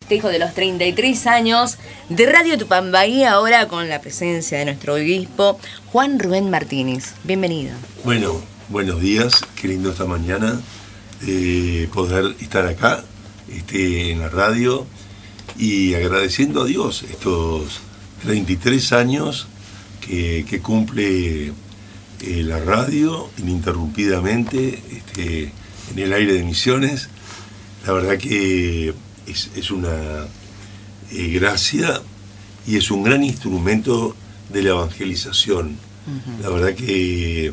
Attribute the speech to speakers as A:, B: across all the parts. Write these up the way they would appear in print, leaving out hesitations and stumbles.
A: festejo de los 33 años de Radio Tupambaí, ahora con la presencia de nuestro obispo Juan Rubén Martínez. Bienvenido.
B: Bueno, buenos días, qué lindo esta mañana poder estar acá en la radio y agradeciendo a Dios estos 33 años que cumple la radio ininterrumpidamente en el aire de Misiones. La verdad que es una gracia y es un gran instrumento de la evangelización. Uh-huh. La verdad que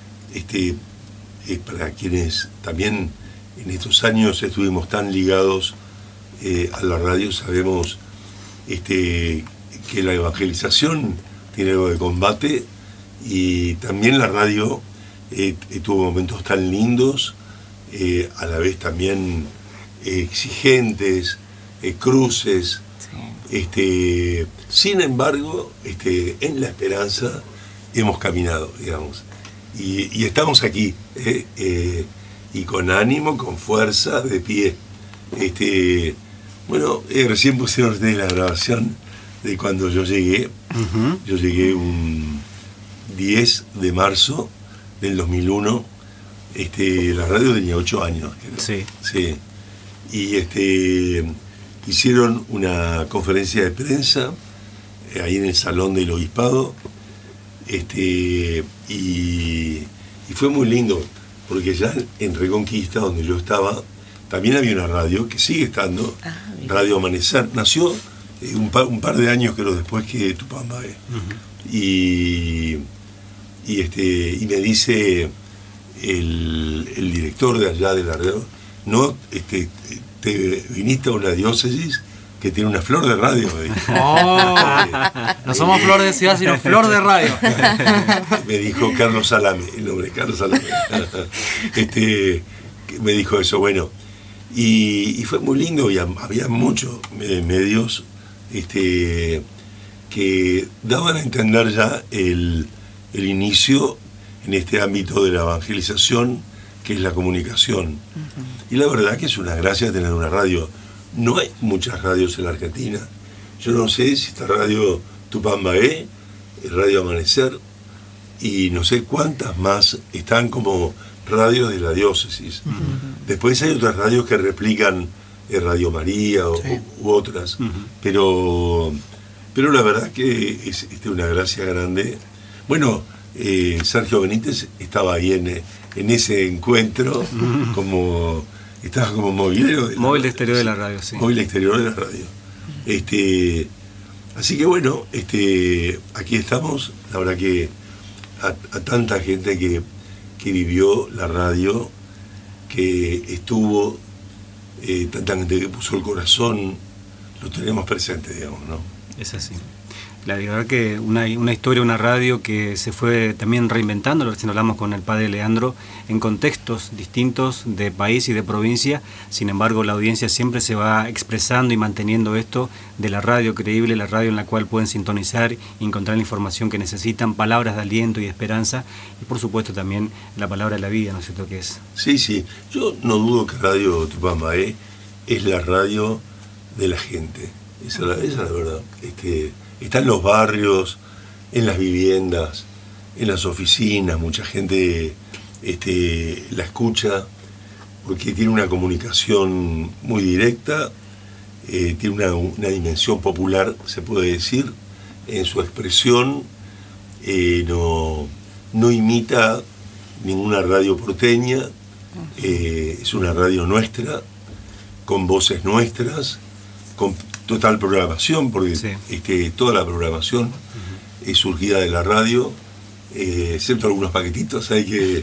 B: para quienes también en estos años estuvimos tan ligados a la radio, sabemos que la evangelización tiene algo de combate, y también la radio tuvo momentos tan lindos, a la vez también exigentes, cruces. Sí. Sin embargo, en la esperanza hemos caminado, digamos, y estamos aquí, y con ánimo, con fuerza, de pie. Bueno, recién pusieron ustedes la grabación de cuando yo llegué. Uh-huh. Yo llegué un 10 de marzo del 2001. La radio tenía 8 años, creo.
C: Sí.
B: Sí. Y hicieron una conferencia de prensa ahí en el Salón del Obispado. Y fue muy lindo, porque ya en Reconquista, donde yo estaba, también había una radio que sigue estando, Radio Amanecer. Nació un par de años, creo, después que Tupambaí. Uh-huh. Y me dice el director de allá de la radio: no, te viniste a una diócesis que tiene una flor de radio.
C: No somos flor de ciudad, sino flor de radio.
B: Me dijo Carlos Salame, el nombre de Carlos Salame. Me dijo eso, bueno. Y fue muy lindo, y había muchos medios que daban a entender ya el inicio en este ámbito de la evangelización, que es la comunicación. Uh-huh. Y la verdad que es una gracia tener una radio. No hay muchas radios en la Argentina. Yo no sé si esta radio Tupambaí, Radio Amanecer, y no sé cuántas más están como radios de la diócesis. Uh-huh. Después hay otras radios que replican Radio María u otras. Uh-huh. Pero la verdad que es una gracia grande. Bueno, Sergio Benítez estaba ahí en ese encuentro, estaba como movilero.
C: Móvil exterior de la radio, sí.
B: Móvil exterior de la radio. Así que bueno, aquí estamos. La verdad que a tanta gente que vivió la radio, que estuvo, tanta gente que puso el corazón, lo tenemos presente, digamos, ¿no?
C: Es así. La verdad que una historia, una radio que se fue también reinventando, recién hablamos con el padre Leandro, en contextos distintos de país y de provincia. Sin embargo, la audiencia siempre se va expresando y manteniendo esto de la radio creíble, la radio en la cual pueden sintonizar y encontrar la información que necesitan, palabras de aliento y esperanza, y por supuesto también la palabra de la vida, ¿no es cierto que es?
B: Sí, yo no dudo que Radio Tupambaí es la radio de la gente, esa es la verdad. Está en los barrios, en las viviendas, en las oficinas, mucha gente la escucha, porque tiene una comunicación muy directa, tiene una dimensión popular, se puede decir, en su expresión. No imita ninguna radio porteña, es una radio nuestra, con voces nuestras, con total programación, porque sí. Toda la programación es surgida de la radio, excepto algunos paquetitos hay que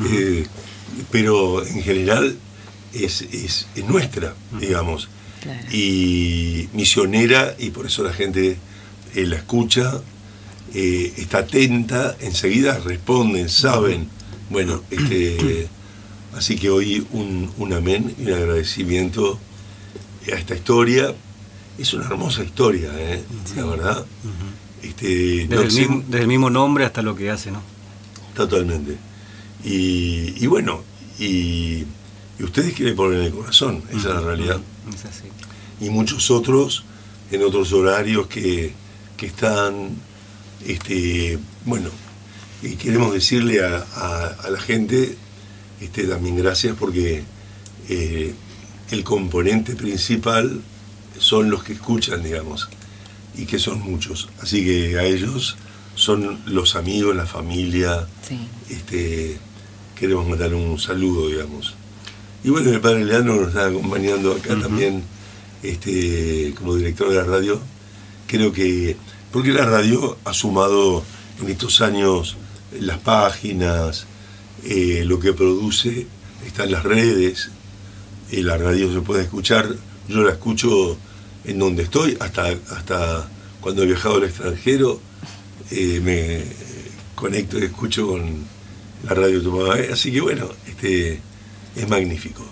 B: pero en general es nuestra, digamos, claro. Y misionera, y por eso la gente la escucha, está atenta, enseguida responden, saben. Bueno, así que hoy un amén y un agradecimiento a esta historia. Es una hermosa historia, sí. La verdad.
C: Desde el mismo nombre hasta lo que hace, ¿no?
B: Totalmente. Y bueno, y ustedes quieren poner en el corazón, esa es la realidad.
C: Es así.
B: y muchos otros en otros horarios que están, bueno, y queremos decirle a la gente también gracias porque el componente principal son los que escuchan, digamos, y que son muchos. Así que a ellos son los amigos, la familia.
A: Sí.
B: Queremos mandar un saludo, digamos. Y bueno, el padre Leandro nos está acompañando acá también, como director de la radio. Creo que, porque la radio ha sumado en estos años las páginas, lo que produce, está en las redes, la radio se puede escuchar, yo la escucho en donde estoy, hasta cuando he viajado al extranjero, me conecto y escucho con la radio de Tupambaé, así que bueno, es magnífico.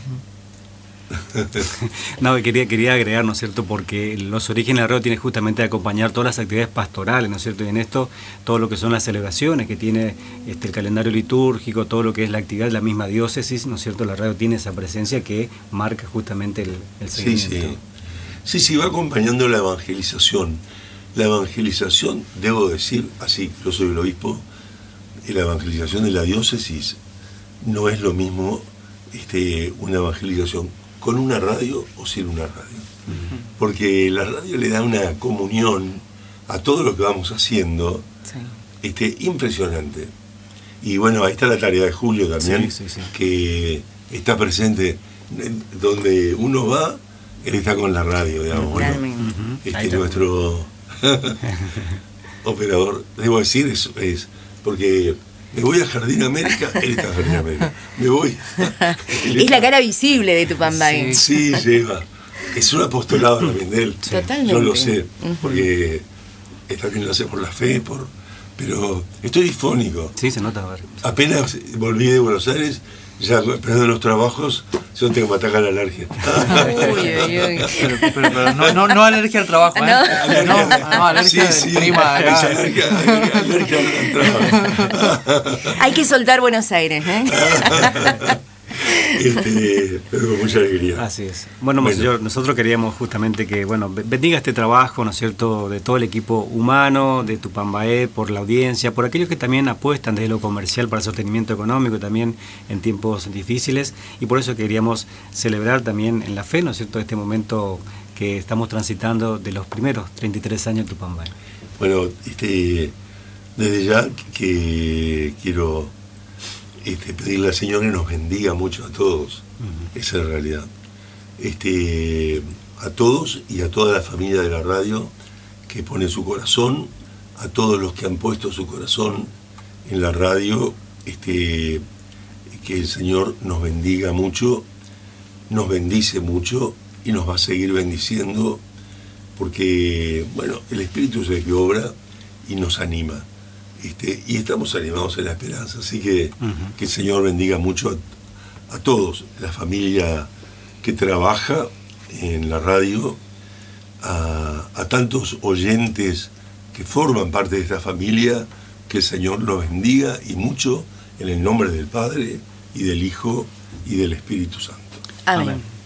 C: No, quería agregar, ¿no es cierto?, porque los orígenes de la radio tienen justamente de acompañar todas las actividades pastorales, ¿no es cierto?, y en esto todo lo que son las celebraciones que tiene el calendario litúrgico, todo lo que es la actividad de la misma diócesis, ¿no es cierto?, la radio tiene esa presencia que marca justamente el seguimiento.
B: Sí, va acompañando la evangelización. La evangelización, debo decir, así, yo soy el obispo, la evangelización de la diócesis no es lo mismo una evangelización con una radio o sin una radio. Porque la radio le da una comunión a todo lo que vamos haciendo, impresionante. Y bueno, ahí está la tarea de Julio también, que está presente donde uno va, él está con la radio, digamos. Bueno, nuestro operador, debo decir, es porque me voy a Jardín América, él está en Jardín América. Me voy.
A: Es la cara visible de Tupambaé.
B: Sí, lleva. Es un apostolado también de él.
A: Totalmente.
B: Yo lo sé, porque también lo hace por la fe, pero estoy disfónico.
C: Sí, se nota. A ver.
B: Apenas volví de Buenos Aires, ya esperando los trabajos, yo tengo que atacar la alergia.
D: Uy. Pero no alergia al trabajo, ¿eh? No, alergia al clima.
B: Alergia al trabajo.
A: Hay que soltar Buenos Aires, ¿eh?
B: Pero con mucha alegría.
C: Así es. Bueno, Monseñor, nosotros queríamos justamente que, bendiga este trabajo, ¿no es cierto?, de todo el equipo humano, de Tupambaé, por la audiencia, por aquellos que también apuestan desde lo comercial para el sostenimiento económico también en tiempos difíciles, y por eso queríamos celebrar también en la fe, ¿no es cierto?, este momento que estamos transitando de los primeros 33 años de Tupambaé.
B: Bueno, desde ya que quiero pedirle al Señor que nos bendiga mucho a todos. Esa es la realidad. A todos y a toda la familia de la radio que pone su corazón, a todos los que han puesto su corazón en la radio, que el Señor nos bendiga mucho, nos bendice mucho y nos va a seguir bendiciendo porque, el Espíritu es el que obra y nos anima. Y estamos animados en la esperanza, así que que el Señor bendiga mucho a todos, la familia que trabaja en la radio, a tantos oyentes que forman parte de esta familia, que el Señor los bendiga y mucho en el nombre del Padre y del Hijo y del Espíritu Santo.
A: Amén.